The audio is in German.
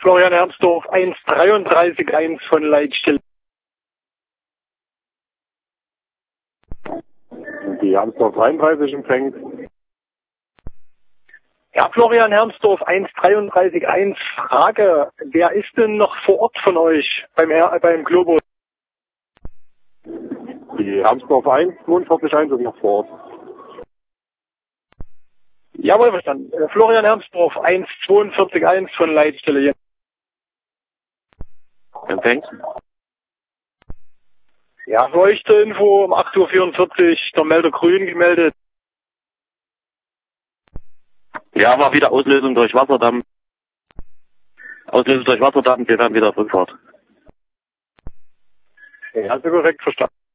Florian Hermsdorf 1,33,1 von Leitstelle. Die Hermsdorf 33 empfängt. Ja, Florian Hermsdorf 1,33,1. Frage, wer ist denn noch vor Ort von euch beim Globus? Die Hermsdorf 1, 42,1 ist noch vor Ort. Jawohl, verstanden. Florian Hermsdorf 1,42,1 von Leitstelle. Empfängt. Ja, für euch zur Info um 8:44 Uhr der Melder Grün gemeldet. Ja, war wieder Auslösung durch Wasserdamm. Wir werden wieder auf Rückfahrt. Ja, so korrekt verstanden.